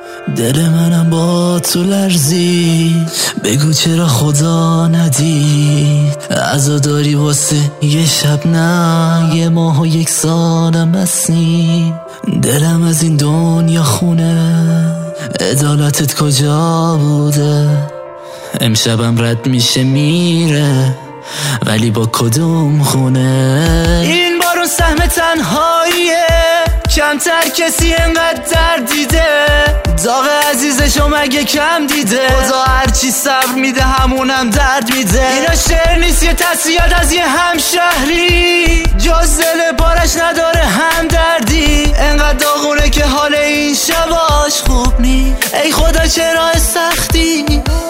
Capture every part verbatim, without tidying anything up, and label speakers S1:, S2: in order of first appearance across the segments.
S1: دل منم با تو لرزید، بگو چرا خدا ندید. عزاداری واسه یه شب نه، یه ماه و یک سالم بسنی. دلم از این دنیا خونه، عدالتت کجا بوده؟ امشبم رد میشه میره، ولی با کدوم خونه؟ این بارون سهم تنهاییه، کمتر کسی انقدر درد دیده. داغ عزیزشو مگه کم دیده؟ خدا هرچی صبر میده همونم درد میده. اینا شعر نیست یه تصفیات از یه همشهری، جز دل بارش نداره همدردی. انقدر داغونه که حال این شباش خوب نی. ای خدا چرا سختی؟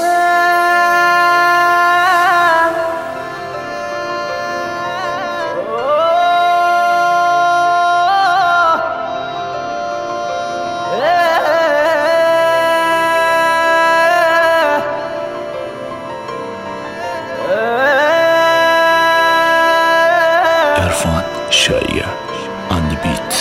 S2: Erfan Şaiye on the beat.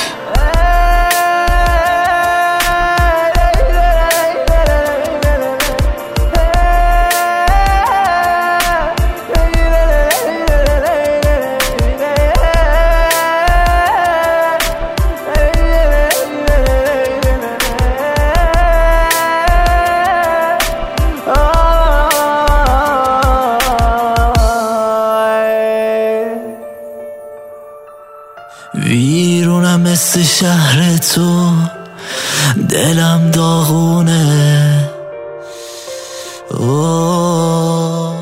S1: ویرونم مثل شهر تو، دلم داغونه. اوه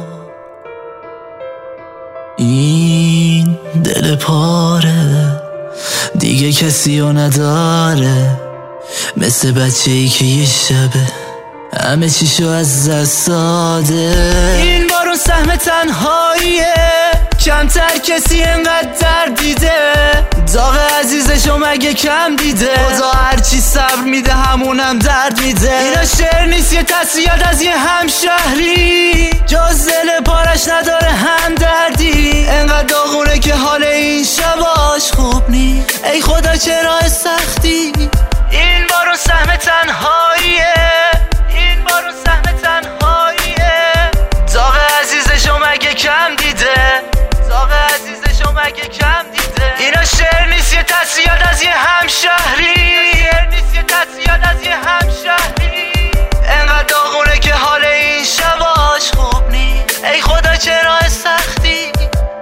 S1: این دل پاره دیگه کسی رو نداره، مثل بچه ای که یه شبه همه چیشو از دست داده. این بارون سهم تنهاییه، کمتر کسی انقدر درد دیده. داغ عزیزشو مگه کم دیده؟ خدا هرچی صبر میده همونم درد میده. اینا شعر نیست یه تصفیات از یه همشهری، جز دل پارش نداره همدردی. انقدر داغونه که حال این شباش خوب نی. ای خدا چرا سختی؟ این بارون سهم تنهاییه، این بارون سهم تنهاییه. داغ عزیزشو مگه کم دیده؟ داغ عزیزشو مگه کم دیده؟ اینا شعر نیست یه تصفیات از یه همشهری، شعر نیست یه تصفیات از یه همشهری. انقدر داغونه که حال این شباش خوب نی. ای خدا چرا سختی؟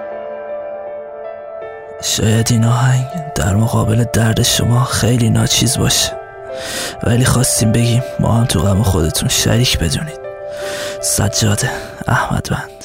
S1: شاید این آهنگ در مقابل درد شما خیلی ناچیز باشه، ولی خواستیم بگیم ما هم تو غم خودتون شریک بدونید. سجاده احمدوند.